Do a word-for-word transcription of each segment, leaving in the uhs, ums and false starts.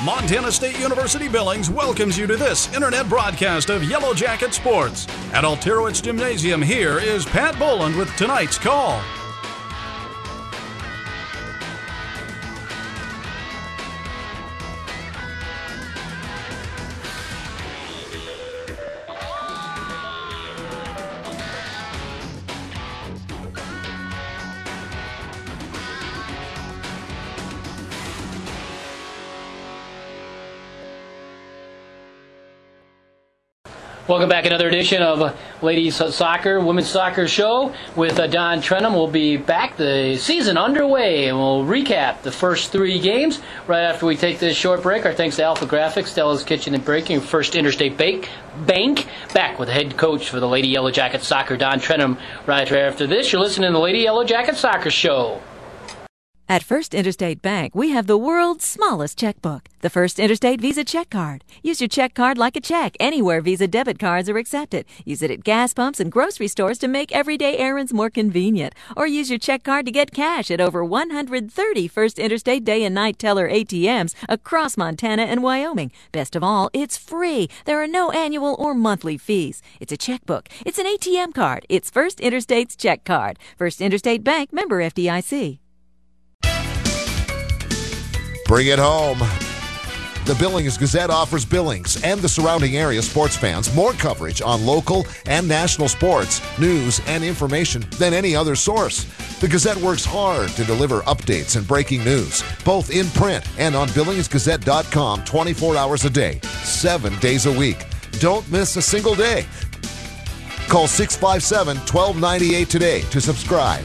Montana State University Billings welcomes you to this internet broadcast of Yellow Jacket Sports. At Alterowitz Gymnasium, here is Pat Boland with tonight's call. Welcome back, another edition of Ladies Soccer, Women's Soccer Show with uh, Don Trenum. We'll be back, the season underway, and we'll recap the first three games right after we take this short break. Our thanks to Alpha Graphics, Stella's Kitchen and Baking, First Interstate Bake, Bank. Back with the head coach for the Lady Yellow Jacket Soccer, Don Trenum, right after this. You're listening to the Lady Yellow Jacket Soccer Show. At First Interstate Bank, we have the world's smallest checkbook, the First Interstate Visa Check Card. Use your check card like a check anywhere Visa debit cards are accepted. Use it at gas pumps and grocery stores to make everyday errands more convenient. Or use your check card to get cash at over one hundred thirty First Interstate day and night teller A T Ms across Montana and Wyoming. Best of all, it's free. There are no annual or monthly fees. It's a checkbook. It's an A T M card. It's First Interstate's check card. First Interstate Bank, member F D I C. Bring it home. The Billings Gazette offers Billings and the surrounding area sports fans more coverage on local and national sports, news, and information than any other source. The Gazette works hard to deliver updates and breaking news, both in print and on billings gazette dot com twenty-four hours a day, seven days a week. Don't miss a single day. Call six five seven, one two nine eight today to subscribe.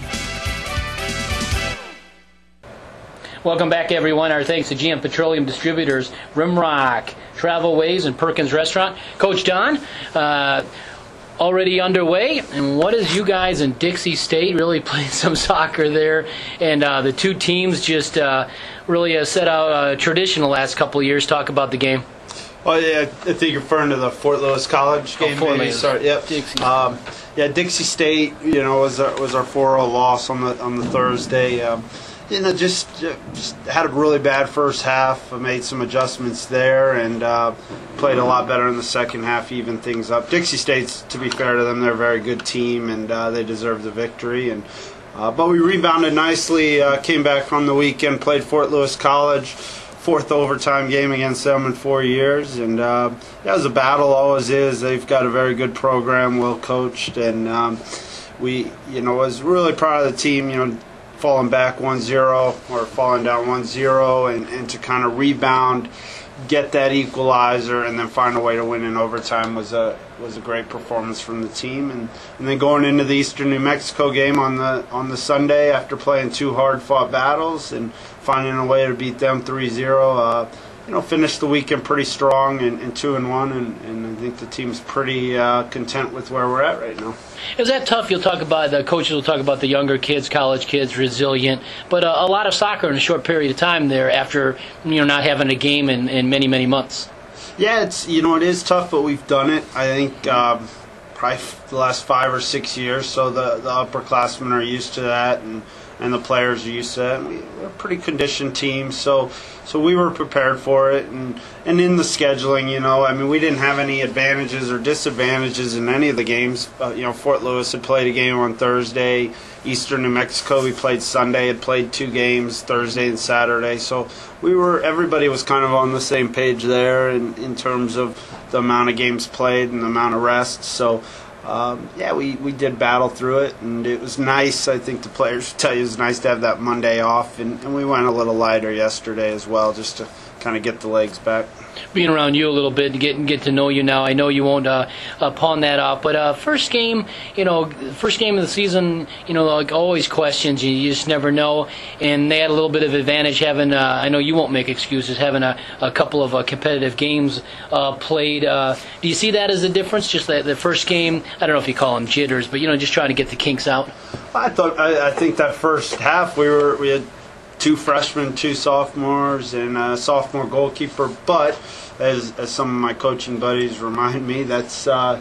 Welcome back, everyone. Our thanks to G M Petroleum Distributors, Rimrock, Travelways, and Perkins Restaurant. Coach Don, uh, already underway. And what is you guys in Dixie State really playing some soccer there? And uh, the two teams just uh, really uh, set out a tradition the last couple of years. Talk about the game. Well, yeah, I think you're referring to the Fort Lewis College game. Oh, Fort maybe. Lewis. Sorry, yep. Dixie. Um, yeah, Dixie State, you know, was our, was our four oh loss on the on the Thursday. Um, You know, just, just had a really bad first half. I made some adjustments there and uh, played a lot better in the second half, even things up. Dixie State's, to be fair to them, they're a very good team and uh, they deserve the victory. And uh, but we rebounded nicely, uh, came back from the weekend, played Fort Lewis College, fourth overtime game against them in four years. And uh, yeah, it was a battle, always is. They've got a very good program, well coached, and um, we, you know, was really proud of the team, you know, falling back one zero or falling down one zero and, and to kind of rebound, get that equalizer, and then find a way to win in overtime was a was a great performance from the team. And, and then going into the Eastern New Mexico game on the on the Sunday after playing two hard-fought battles and finding a way to beat them three zero, uh, you know, finished the weekend pretty strong and, and two and one, and, and I think the team's pretty uh, content with where we're at right now. Is that tough? You'll talk about, the coaches will talk about the younger kids, college kids, resilient, but uh, a lot of soccer in a short period of time there after, you know, not having a game in, in many, many months. Yeah, it's, you know, it is tough, but we've done it. I think um, probably the last five or six years, so the, the upperclassmen are used to that, and, and the players are used to that. We, we're a pretty conditioned team, so so we were prepared for it. And, and in the scheduling, you know, I mean, we didn't have any advantages or disadvantages in any of the games. Uh, you know, Fort Lewis had played a game on Thursday. Eastern New Mexico, we played Sunday, had played two games, Thursday and Saturday. So we were, everybody was kind of on the same page there in, in terms of the amount of games played and the amount of rest. So, um, yeah, we, we did battle through it, and it was nice. I think the players tell you it was nice to have that Monday off, and, and we went a little lighter yesterday as well, just to kind of get the legs back. Being around you a little bit and get get to know you now, I know you won't uh, uh, pawn that off. But uh, first game, you know, first game of the season, you know, like always questions. You, you just never know. And they had a little bit of advantage having. Uh, I know you won't make excuses having a, a couple of uh, competitive games uh, played. Uh, do you see that as a difference? Just that the first game, I don't know if you call them jitters, but you know, just trying to get the kinks out. I thought I, I think that first half we were we had two freshmen, two sophomores, and a sophomore goalkeeper. But as, as some of my coaching buddies remind me, that's uh,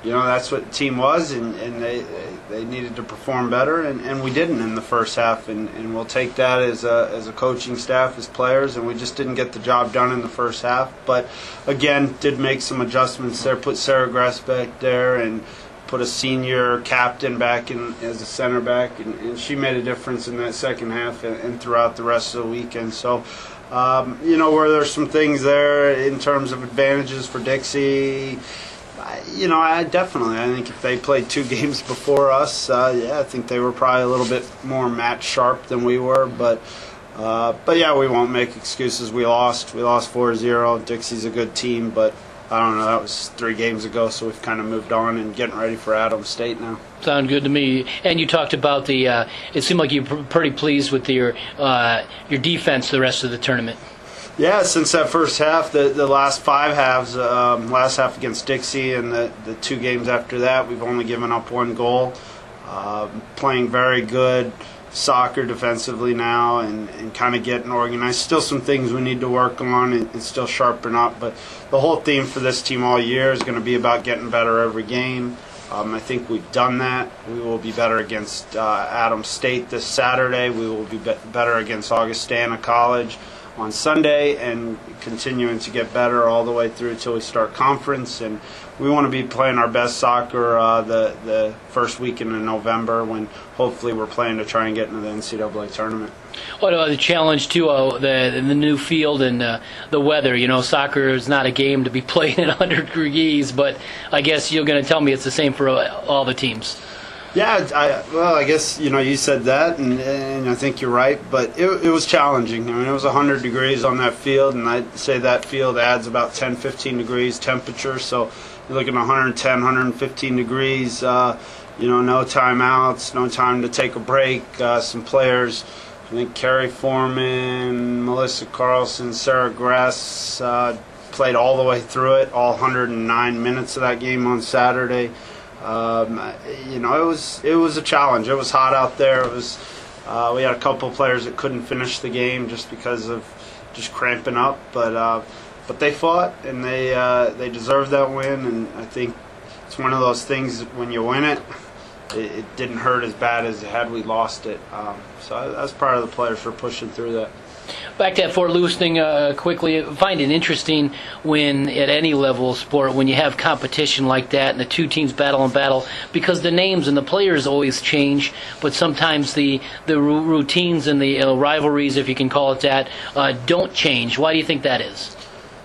you know, that's what the team was, and, and they they needed to perform better, and, and we didn't in the first half, and, and we'll take that as a, as a coaching staff, as players, and we just didn't get the job done in the first half. But, again, did make some adjustments there, put Sarah Grass back there, and put a senior captain back in as a center back, and, and she made a difference in that second half and, and throughout the rest of the weekend. So, um, you know, where there's some things there in terms of advantages for Dixie, you know, I definitely. I think if they played two games before us, uh, yeah, I think they were probably a little bit more match sharp than we were. But, uh, but yeah, we won't make excuses. We lost. We lost four zero. Dixie's a good team, but I don't know. That was three games ago, so we've kind of moved on and getting ready for Adams State now. Sound good to me. And you talked about the. Uh, it seemed like you were pretty pleased with your uh, your defense the rest of the tournament. Yeah, since that first half, the, the last five halves, um, last half against Dixie and the, the two games after that, we've only given up one goal. Uh, playing very good soccer defensively now and, and kind of getting organized. Still some things we need to work on and, and still sharpen up, but the whole theme for this team all year is going to be about getting better every game. Um, I think we've done that. We will be better against uh, Adams State this Saturday. We will be, be better against Augustana College on Sunday, and continuing to get better all the way through until we start conference. And we want to be playing our best soccer uh, the the first weekend in November, when hopefully we're playing to try and get into the N C double A tournament. What about the challenge too? Uh, the the new field and uh, the weather. You know, soccer is not a game to be played at one hundred degrees, but I guess you're going to tell me it's the same for all the teams. Yeah, I, well, I guess, you know, you said that, and, and I think you're right, but it, it was challenging. I mean, it was one hundred degrees on that field, and I'd say that field adds about ten, fifteen degrees temperature, so you're looking at one ten, one fifteen degrees, uh, you know, no timeouts, no time to take a break. Uh, some players, I think Carrie Foreman, Melissa Carlson, Sarah Grass uh, played all the way through it, all one hundred nine minutes of that game on Saturday. Um, you know, it was it was a challenge. It was hot out there. It was uh, we had a couple of players that couldn't finish the game just because of just cramping up, but uh, but they fought and they uh, they deserved that win. And I think it's one of those things that when you win it, it, it didn't hurt as bad as had we lost it. Um, so I, I was proud of the players for pushing through that. Back to that Fort Lewis thing uh, quickly. I find it interesting when, at any level of sport, when you have competition like that and the two teams battle and battle, because the names and the players always change, but sometimes the, the routines and the uh, rivalries, if you can call it that, uh, don't change. Why do you think that is?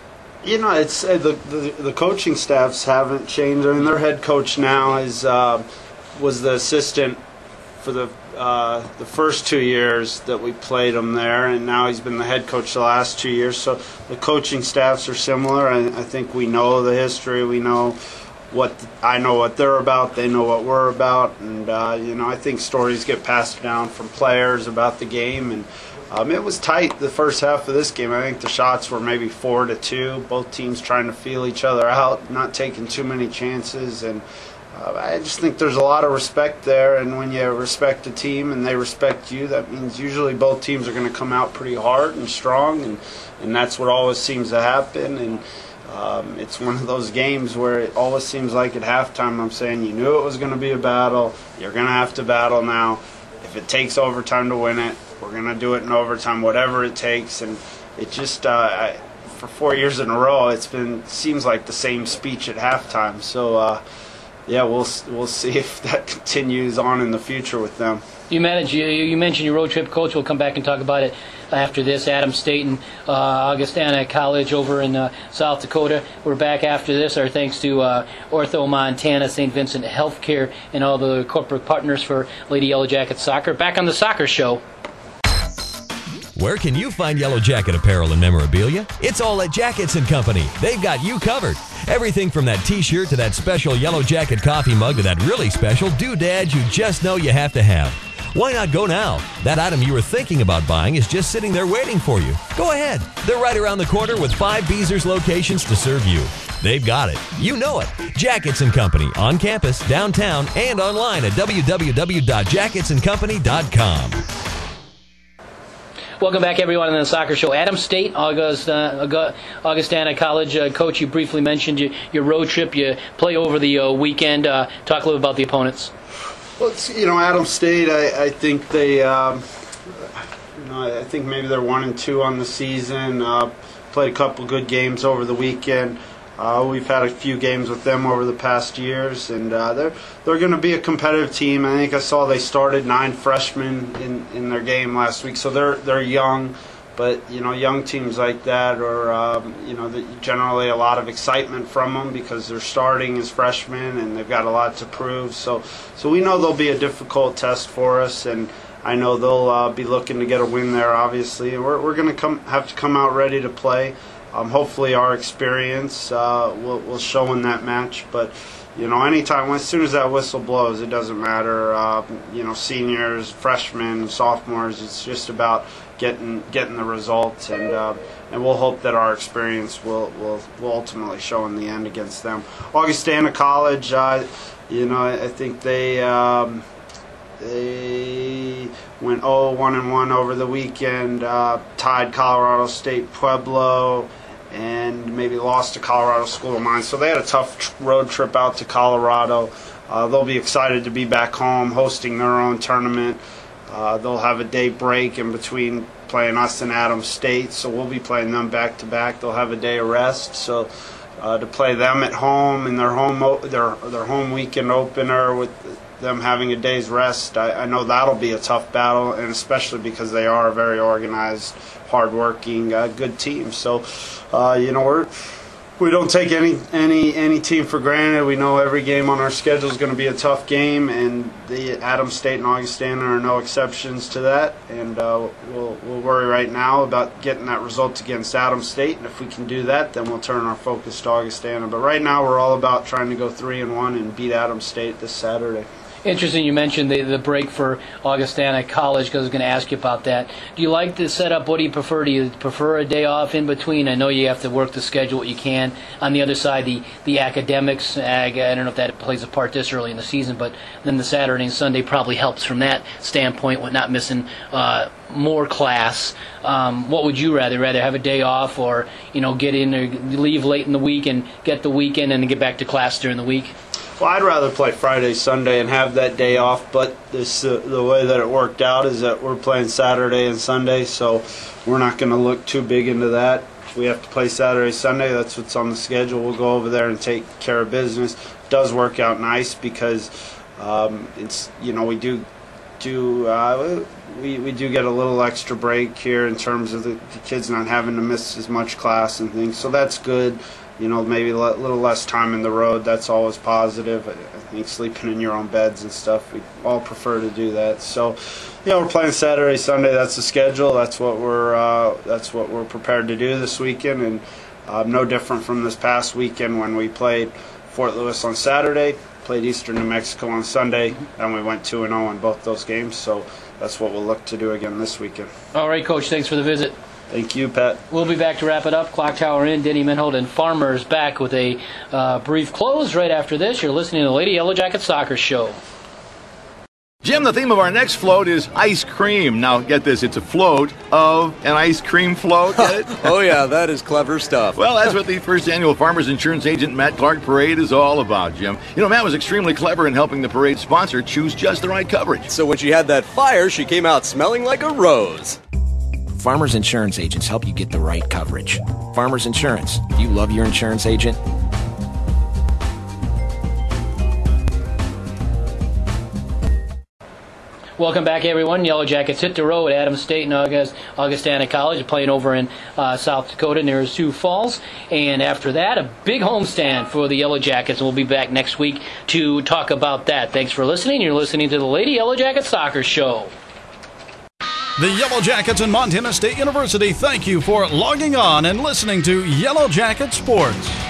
You know, it's uh, the, the the coaching staffs haven't changed. I mean, their head coach now is uh, was the assistant for the uh, the first two years that we played him there, and now he's been the head coach the last two years. So the coaching staffs are similar. I, I think we know the history. We know what I know what they're about. They know what we're about, and uh, you know, I think stories get passed down from players about the game. And um, it was tight the first half of this game. I think the shots were maybe four to two. Both teams trying to feel each other out, not taking too many chances, and Uh, I just think there's a lot of respect there, and when you respect a team and they respect you, that means usually both teams are going to come out pretty hard and strong, and, and that's what always seems to happen. And um, it's one of those games where it always seems like at halftime I'm saying you knew it was going to be a battle, you're going to have to battle now. If it takes overtime to win it, we're going to do it in overtime, whatever it takes. And it just, uh, I, for four years in a row, it's been seems like the same speech at halftime. So, uh, yeah, we'll we'll see if that continues on in the future with them. You manage, you, you mentioned your road trip coach. We'll come back and talk about it after this. Adams State and uh, Augustana College over in uh, South Dakota. We're back after this. Our thanks to uh, Ortho Montana, Saint Vincent Healthcare, and all the corporate partners for Lady Yellow Jacket Soccer. Back on the Soccer Show. Where can you find Yellow Jacket apparel and memorabilia? It's all at Jackets and Company. They've got you covered. Everything from that T-shirt to that special Yellow Jacket coffee mug to that really special doodad you just know you have to have. Why not go now? That item you were thinking about buying is just sitting there waiting for you. Go ahead. They're right around the corner with five Beezers locations to serve you. They've got it. You know it. Jackets and Company on campus, downtown, and online at w w w dot jackets and company dot com. Welcome back, everyone, on the Soccer Show. Adam State, August, uh, Augustana College. Uh, Coach, you briefly mentioned your, your road trip. You play over the uh, weekend. Uh, talk a little about the opponents. Well, it's, you know, Adam State, I, I think they, um, you know, I think maybe they're one and two on the season. Uh, played a couple good games over the weekend. Uh, we've had a few games with them over the past years, and uh, they're they're going to be a competitive team. I think I saw they started nine freshmen in, in their game last week, so they're they're young. But you know, young teams like that are um, you know generally a lot of excitement from them because they're starting as freshmen and they've got a lot to prove. So so we know they'll be a difficult test for us, and I know they'll uh, be looking to get a win there. Obviously, we're we're going to come have to come out ready to play. Um, hopefully our experience uh, will, will show in that match. But, you know, anytime, as soon as that whistle blows, it doesn't matter, uh, you know, seniors, freshmen, sophomores, it's just about getting getting the results. And uh, and we'll hope that our experience will, will, will ultimately show in the end against them. Augustana College, uh, you know, I, I think they... Um, They went oh one and one over the weekend, uh, tied Colorado State Pueblo, and maybe lost to Colorado School of Mines. So they had a tough tr- road trip out to Colorado. Uh, they'll be excited to be back home hosting their own tournament. Uh, they'll have a day break in between playing us and Adams State, so we'll be playing them back to back. They'll have a day of rest. So uh, to play them at home in their home o- their their home weekend opener with them having a day's rest, I, I know that'll be a tough battle, and especially because they are a very organized, hardworking, uh, good team. So, uh, you know, we're we don't take any any any team for granted. We know every game on our schedule is going to be a tough game, and the Adams State and Augustana are no exceptions to that. And uh, we'll we'll worry right now about getting that result against Adams State, and if we can do that, then we'll turn our focus to Augustana. But right now, we're all about trying to go three and one and beat Adams State this Saturday. Interesting you mentioned the, the break for Augustana College, because I was going to ask you about that. Do you like the setup? What do you prefer? Do you prefer a day off in between? I know you have to work the schedule what you can. On the other side, the, the academics, ag, I don't know if that plays a part this early in the season, but then the Saturday and Sunday probably helps from that standpoint with not missing uh, more class. Um, what would you rather? Rather have a day off, or you know get in or leave late in the week and get the weekend and then get back to class during the week? Well, I'd rather play Friday, Sunday, and have that day off, but this uh, the way that it worked out is that we're playing Saturday and Sunday, so we're not going to look too big into that. If we have to play Saturday, Sunday, that's what's on the schedule. We'll go over there and take care of business. It does work out nice because um, it's you know we do do uh, we we do get a little extra break here in terms of the, the kids not having to miss as much class and things, so that's good. You know, maybe a little less time in the road. That's always positive. I think sleeping in your own beds and stuff, we all prefer to do that. So, yeah, we're playing Saturday, Sunday. That's the schedule. That's what we're uh, that's what we're prepared to do this weekend, and uh, no different from this past weekend when we played Fort Lewis on Saturday, played Eastern New Mexico on Sunday, and we went two and zero in both those games. So that's what we'll look to do again this weekend. All right, Coach. Thanks for the visit. Thank you, Pat. We'll be back to wrap it up. Clock Tower in, Denny Menhold and Farmers back with a uh, brief close right after this. You're listening to the Lady Yellow Jacket Soccer Show. Jim, the theme of our next float is ice cream. Now, get this, it's a float of an ice cream float. Get it? Oh, yeah, that is clever stuff. Well, that's what the first annual Farmers Insurance Agent Matt Clark Parade is all about, Jim. You know, Matt was extremely clever in helping the parade sponsor choose just the right coverage. So when she had that fire, she came out smelling like a rose. Farmers Insurance Agents help you get the right coverage. Farmers Insurance. Do you love your insurance agent? Welcome back, everyone. Yellow Jackets hit the road at Adams State and August, Augustana College, playing over in uh, South Dakota near Sioux Falls. And after that, a big homestand for the Yellow Jackets. And we'll be back next week to talk about that. Thanks for listening. You're listening to the Lady Yellow Jacket Soccer Show. The Yellow Jackets and Montana State University thank you for logging on and listening to Yellow Jacket Sports.